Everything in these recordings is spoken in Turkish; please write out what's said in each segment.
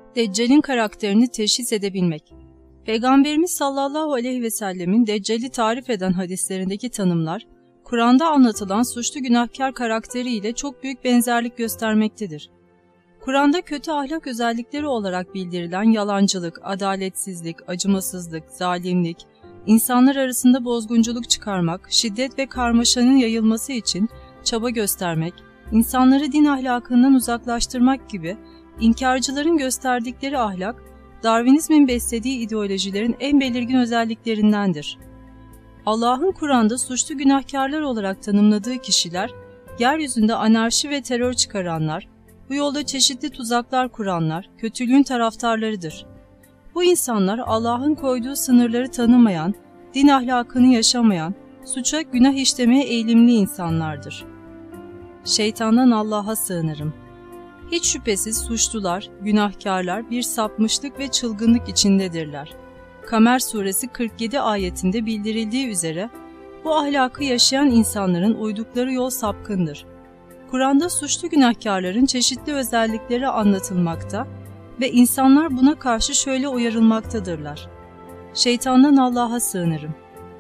Deccal'in karakterini teşhis edebilmek. Peygamberimiz sallallahu aleyhi ve sellemin Deccal'i tarif eden hadislerindeki tanımlar, Kur'an'da anlatılan suçlu günahkar karakteri ile çok büyük benzerlik göstermektedir. Kur'an'da kötü ahlak özellikleri olarak bildirilen yalancılık, adaletsizlik, acımasızlık, zalimlik, insanlar arasında bozgunculuk çıkarmak, şiddet ve karmaşanın yayılması için çaba göstermek, insanları din ahlakından uzaklaştırmak gibi inkarcıların gösterdikleri ahlak, Darwinizmin beslediği ideolojilerin en belirgin özelliklerindendir. Allah'ın Kur'an'da suçlu günahkarlar olarak tanımladığı kişiler, yeryüzünde anarşi ve terör çıkaranlar, bu yolda çeşitli tuzaklar kuranlar, kötülüğün taraftarlarıdır. Bu insanlar Allah'ın koyduğu sınırları tanımayan, din ahlakını yaşamayan, suça, günah işlemeye eğilimli insanlardır. Şeytandan Allah'a sığınırım. Hiç şüphesiz suçlular, günahkarlar bir sapmışlık ve çılgınlık içindedirler. Kamer suresi 47 ayetinde bildirildiği üzere, bu ahlakı yaşayan insanların uydukları yol sapkındır. Kur'an'da suçlu günahkarların çeşitli özellikleri anlatılmakta ve insanlar buna karşı şöyle uyarılmaktadırlar. Şeytandan Allah'a sığınırım.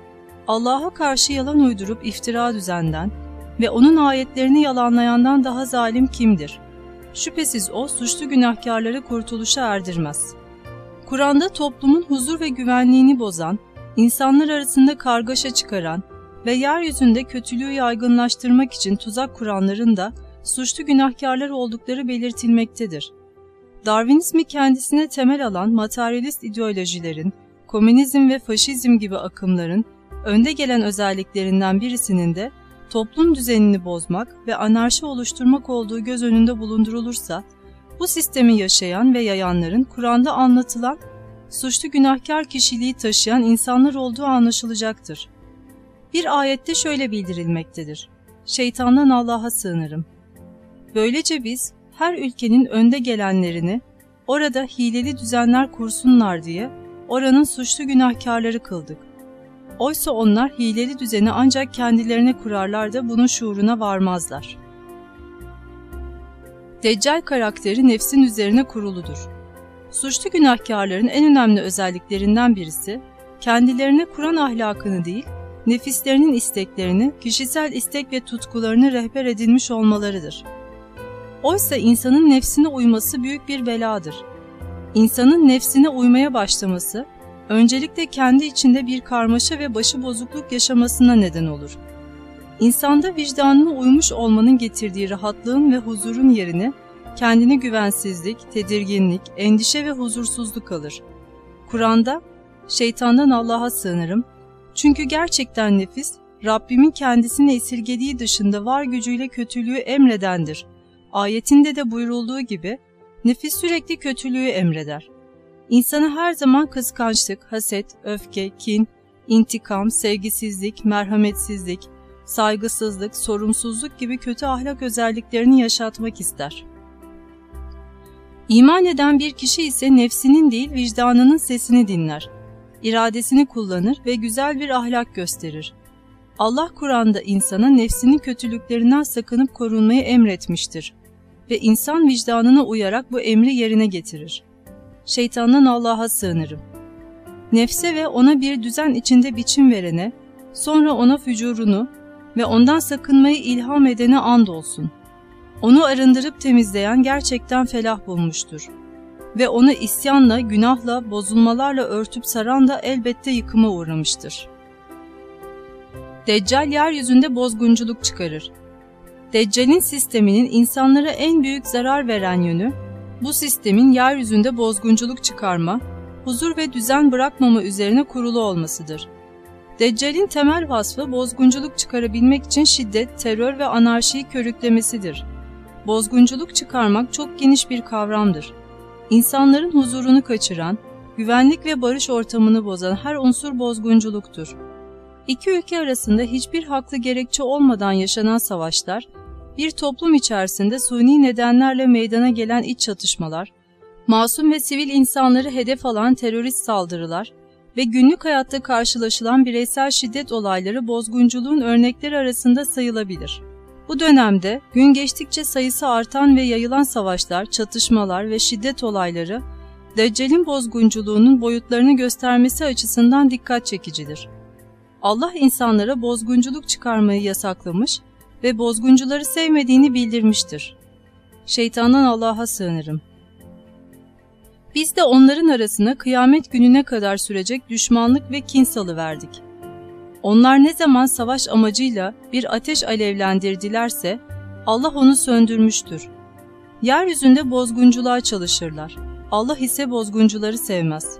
Allah'a karşı yalan uydurup iftira düzenden ve onun ayetlerini yalanlayandan daha zalim kimdir? Şüphesiz o suçlu günahkarları kurtuluşa erdirmez. Kur'an'da toplumun huzur ve güvenliğini bozan, insanlar arasında kargaşa çıkaran ve yeryüzünde kötülüğü yaygınlaştırmak için tuzak kuranların da suçlu günahkarlar oldukları belirtilmektedir. Darwinizmi kendisine temel alan materyalist ideolojilerin, komünizm ve faşizm gibi akımların önde gelen özelliklerinden birisinin de toplum düzenini bozmak ve anarşi oluşturmak olduğu göz önünde bulundurulursa, bu sistemi yaşayan ve yayanların Kur'an'da anlatılan suçlu günahkar kişiliği taşıyan insanlar olduğu anlaşılacaktır. Bir ayette şöyle bildirilmektedir: Şeytandan Allah'a sığınırım. Böylece biz her ülkenin önde gelenlerini orada hileli düzenler kursunlar diye oranın suçlu günahkarları kıldık. Oysa onlar hileli düzeni ancak kendilerine kurarlar da bunun şuuruna varmazlar. Deccal karakteri nefsin üzerine kuruludur. Suçlu günahkarların en önemli özelliklerinden birisi, kendilerine Kur'an ahlakını değil, nefislerinin isteklerini, kişisel istek ve tutkularını rehber edinmiş olmalarıdır. Oysa insanın nefsine uyması büyük bir beladır. İnsanın nefsine uymaya başlaması, öncelikle kendi içinde bir karmaşa ve başıbozukluk yaşamasına neden olur. İnsanda vicdanına uymuş olmanın getirdiği rahatlığın ve huzurun yerine kendine güvensizlik, tedirginlik, endişe ve huzursuzluk alır. Kur'an'da şeytandan Allah'a sığınırım, çünkü gerçekten nefis, Rabbimin kendisini esirgediği dışında var gücüyle kötülüğü emredendir. Ayetinde de buyurulduğu gibi, nefis sürekli kötülüğü emreder. İnsanı her zaman kıskançlık, haset, öfke, kin, intikam, sevgisizlik, merhametsizlik, saygısızlık, sorumsuzluk gibi kötü ahlak özelliklerini yaşatmak ister. İman eden bir kişi ise nefsinin değil vicdanının sesini dinler, iradesini kullanır ve güzel bir ahlak gösterir. Allah Kur'an'da insana nefsinin kötülüklerinden sakınıp korunmayı emretmiştir ve insan vicdanına uyarak bu emri yerine getirir. Şeytandan Allah'a sığınırım. Nefse ve ona bir düzen içinde biçim verene, sonra ona fücurunu ve ondan sakınmayı ilham edene andolsun. Onu arındırıp temizleyen gerçekten felah bulmuştur. Ve onu isyanla, günahla, bozulmalarla örtüp saran da elbette yıkıma uğramıştır. Deccal yeryüzünde bozgunculuk çıkarır. Deccal'in sisteminin insanlara en büyük zarar veren yönü, bu sistemin yeryüzünde bozgunculuk çıkarma, huzur ve düzen bırakmama üzerine kurulu olmasıdır. Deccal'in temel vasfı bozgunculuk çıkarabilmek için şiddet, terör ve anarşiyi körüklemesidir. Bozgunculuk çıkarmak çok geniş bir kavramdır. İnsanların huzurunu kaçıran, güvenlik ve barış ortamını bozan her unsur bozgunculuktur. İki ülke arasında hiçbir haklı gerekçe olmadan yaşanan savaşlar, bir toplum içerisinde suni nedenlerle meydana gelen iç çatışmalar, masum ve sivil insanları hedef alan terörist saldırılar ve günlük hayatta karşılaşılan bireysel şiddet olayları bozgunculuğun örnekleri arasında sayılabilir. Bu dönemde gün geçtikçe sayısı artan ve yayılan savaşlar, çatışmalar ve şiddet olayları Deccal'in bozgunculuğunun boyutlarını göstermesi açısından dikkat çekicidir. Allah insanlara bozgunculuk çıkarmayı yasaklamış ve bozguncuları sevmediğini bildirmiştir. Şeytandan Allah'a sığınırım. Biz de onların arasına kıyamet gününe kadar sürecek düşmanlık ve kin salıverdik. Onlar ne zaman savaş amacıyla bir ateş alevlendirdilerse Allah onu söndürmüştür. Yeryüzünde bozgunculuğa çalışırlar. Allah ise bozguncuları sevmez.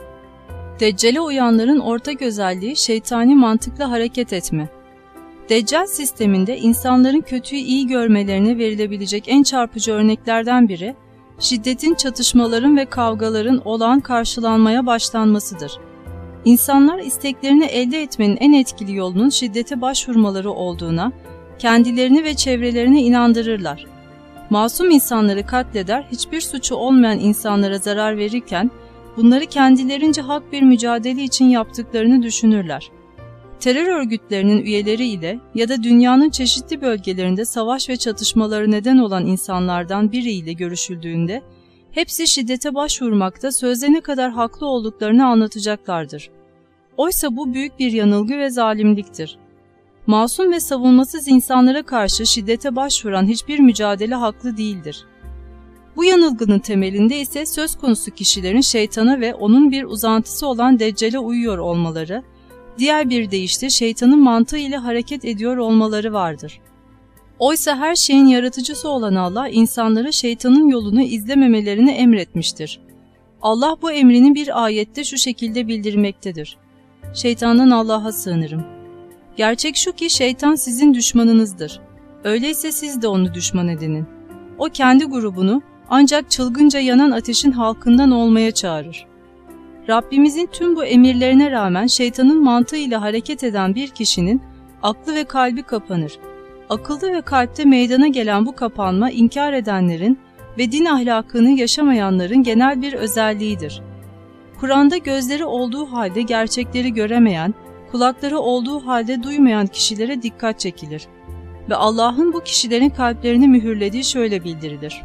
Deccale uyanların ortak özelliği şeytani mantıkla hareket etme. Deccal sisteminde insanların kötüyü iyi görmelerine verilebilecek en çarpıcı örneklerden biri, şiddetin, çatışmaların ve kavgaların olağan karşılanmaya başlanmasıdır. İnsanlar isteklerini elde etmenin en etkili yolunun şiddete başvurmaları olduğuna, kendilerini ve çevrelerini inandırırlar. Masum insanları katleder, hiçbir suçu olmayan insanlara zarar verirken, bunları kendilerince hak bir mücadele için yaptıklarını düşünürler. Terör örgütlerinin üyeleri ile ya da dünyanın çeşitli bölgelerinde savaş ve çatışmaları neden olan insanlardan biriyle görüşüldüğünde, hepsi şiddete başvurmakta sözde ne kadar haklı olduklarını anlatacaklardır. Oysa bu büyük bir yanılgı ve zalimliktir. Masum ve savunmasız insanlara karşı şiddete başvuran hiçbir mücadele haklı değildir. Bu yanılgının temelinde ise söz konusu kişilerin şeytana ve onun bir uzantısı olan Deccal'e uyuyor olmaları, diğer bir deyişle şeytanın mantığı ile hareket ediyor olmaları vardır. Oysa her şeyin yaratıcısı olan Allah insanlara şeytanın yolunu izlememelerini emretmiştir. Allah bu emrini bir ayette şu şekilde bildirmektedir. Şeytandan Allah'a sığınırım. Gerçek şu ki şeytan sizin düşmanınızdır. Öyleyse siz de onu düşman edinin. O kendi grubunu ancak çılgınca yanan ateşin halkından olmaya çağırır. Rabbimizin tüm bu emirlerine rağmen şeytanın mantığıyla hareket eden bir kişinin aklı ve kalbi kapanır. Akılda ve kalpte meydana gelen bu kapanma inkar edenlerin ve din ahlakını yaşamayanların genel bir özelliğidir. Kur'an'da gözleri olduğu halde gerçekleri göremeyen, kulakları olduğu halde duymayan kişilere dikkat çekilir ve Allah'ın bu kişilerin kalplerini mühürlediği şöyle bildirilir.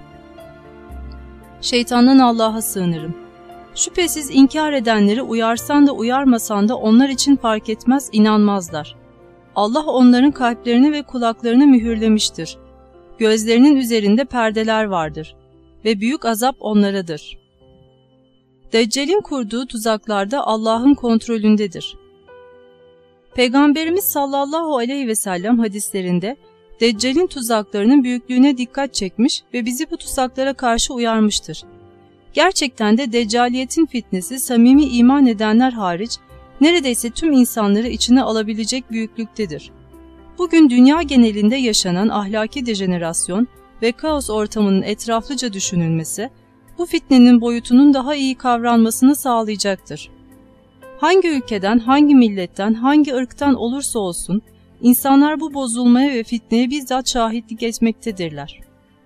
Şeytandan Allah'a sığınırım. Şüphesiz inkar edenleri uyarsan da uyarmasan da onlar için fark etmez, inanmazlar. Allah onların kalplerini ve kulaklarını mühürlemiştir. Gözlerinin üzerinde perdeler vardır ve büyük azap onlaradır. Deccal'in kurduğu tuzaklarda Allah'ın kontrolündedir. Peygamberimiz sallallahu aleyhi ve sellem hadislerinde Deccal'in tuzaklarının büyüklüğüne dikkat çekmiş ve bizi bu tuzaklara karşı uyarmıştır. Gerçekten de Deccaliyetin fitnesi samimi iman edenler hariç neredeyse tüm insanları içine alabilecek büyüklüktedir. Bugün dünya genelinde yaşanan ahlaki dejenerasyon ve kaos ortamının etraflıca düşünülmesi, bu fitnenin boyutunun daha iyi kavranmasını sağlayacaktır. Hangi ülkeden, hangi milletten, hangi ırktan olursa olsun, insanlar bu bozulmaya ve fitneye bizzat şahitlik etmektedirler.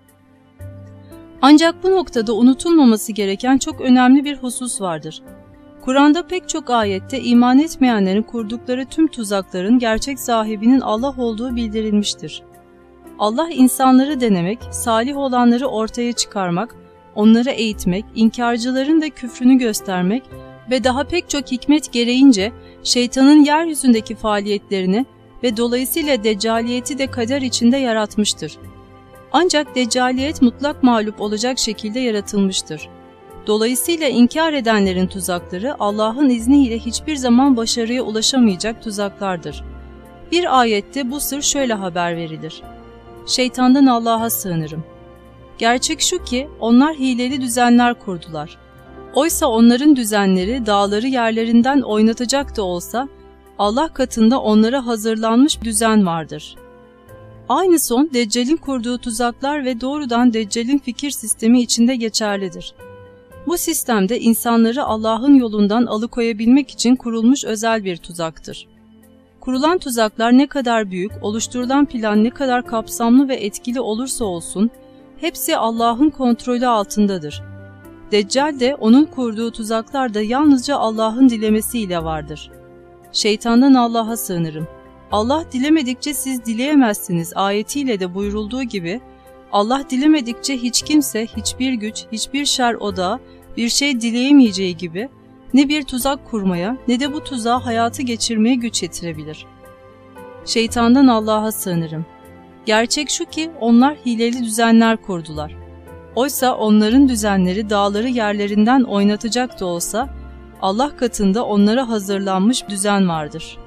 Ancak bu noktada unutulmaması gereken çok önemli bir husus vardır. Kur'an'da pek çok ayette iman etmeyenlerin kurdukları tüm tuzakların gerçek sahibinin Allah olduğu bildirilmiştir. Allah insanları denemek, salih olanları ortaya çıkarmak, onları eğitmek, inkarcıların da küfrünü göstermek ve daha pek çok hikmet gereğince şeytanın yeryüzündeki faaliyetlerini ve dolayısıyla deccaliyeti de kader içinde yaratmıştır. Ancak deccaliyet mutlak mağlup olacak şekilde yaratılmıştır. Dolayısıyla inkar edenlerin tuzakları Allah'ın izniyle hiçbir zaman başarıya ulaşamayacak tuzaklardır. Bir ayette bu sır şöyle haber verilir. Şeytandan Allah'a sığınırım. Gerçek şu ki onlar hileli düzenler kurdular. Oysa onların düzenleri dağları yerlerinden oynatacak da olsa Allah katında onlara hazırlanmış bir düzen vardır. Aynı son Deccal'in kurduğu tuzaklar ve doğrudan Deccal'in fikir sistemi içinde geçerlidir. Bu sistemde insanları Allah'ın yolundan alıkoyabilmek için kurulmuş özel bir tuzaktır. Kurulan tuzaklar ne kadar büyük, oluşturulan plan ne kadar kapsamlı ve etkili olursa olsun, hepsi Allah'ın kontrolü altındadır. Deccal de onun kurduğu tuzaklar da yalnızca Allah'ın dilemesiyle vardır. Şeytandan Allah'a sığınırım. Allah dilemedikçe siz dileyemezsiniz ayetiyle de buyurulduğu gibi, Allah dilemedikçe hiç kimse, hiçbir güç, hiçbir şer odağı bir şey dileyemeyeceği gibi ne bir tuzak kurmaya ne de bu tuzağı hayata geçirmeye güç yetirebilir. Şeytandan Allah'a sığınırım. Gerçek şu ki onlar hileli düzenler kurdular. Oysa onların düzenleri dağları yerlerinden oynatacak da olsa Allah katında onlara hazırlanmış düzen vardır.